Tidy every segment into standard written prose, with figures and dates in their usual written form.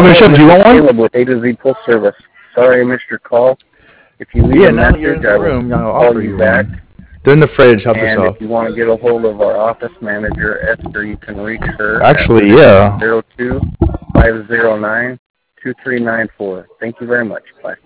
Michelle, do you want one? Caleb with A to Z Full Service. Sorry I missed your call. If you leave Yeah, a now that you're in message, I the room, will I'll call offer you you back. one. They're in the fridge. Help And yourself. if you want to get a hold of our office manager, Esther, you can reach her Actually, at yeah. 02-509-2394. Thank you very much. Bye.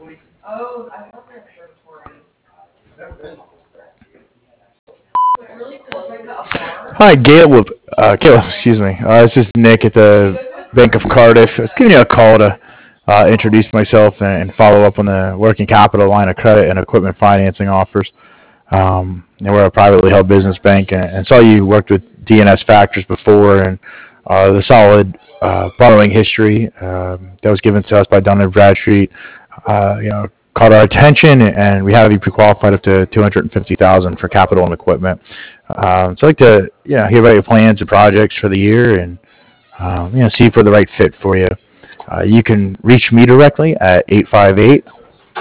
Hi, Caleb, excuse me. This is Nick at the Bank of Cardiff. I was giving you a call to introduce myself and follow up on the working capital line of credit and equipment financing offers. We're a privately held business bank, and saw you worked with DNS Factors before, and the solid borrowing history that was given to us by Dun& and Bradstreet, caught our attention, and we have you pre-qualified up to $250,000 for capital and equipment. So I'd like to hear about your plans and projects for the year, and see if we're the right fit for you. You can reach me directly at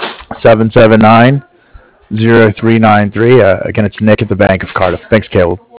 858-779-0393. Again, it's Nick at the Bank of Cardiff. Thanks, Caleb.